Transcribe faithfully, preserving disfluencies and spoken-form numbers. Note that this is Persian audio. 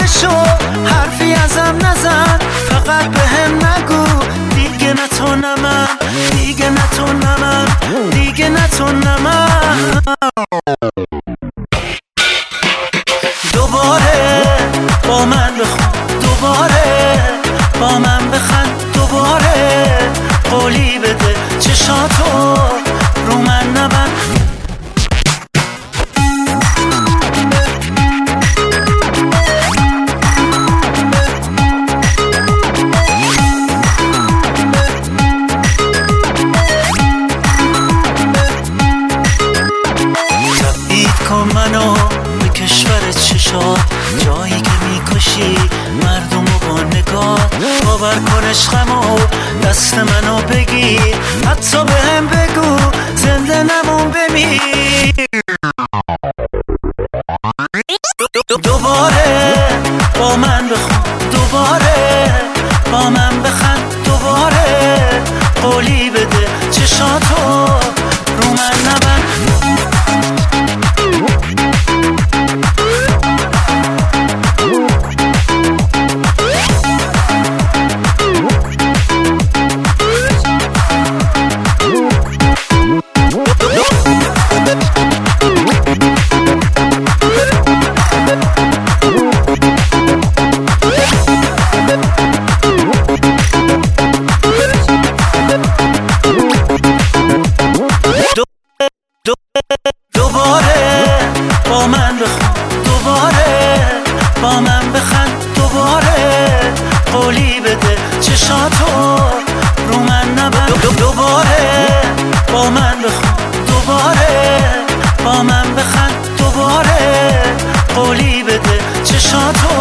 بشو، حرفی ازم نزن، فقط به هم نگو دیگه نه تو نه من، دیگه نه تو نه من، دیگه نه تو نه من. دوباره با من بخون، دوباره با من بخند، دوباره قولی بده چشاتو رو من نبند. کن منو به کشور چشات، جایی که میکشی مردمو با نگاه. باور کن عشقمو دست منو بگیر، حتی به هم بگو زنده نمون بمیر. دوباره با من بخون، دوباره با من بخند، دوباره قولی بده چشاتو رو من نبند. دوباره با من بخون، دوباره با من بخند، دوباره قولی بده چشاتو رو من نبند. دوباره با من بخون، دوباره با من بخند، دوباره قولی بده چشاتو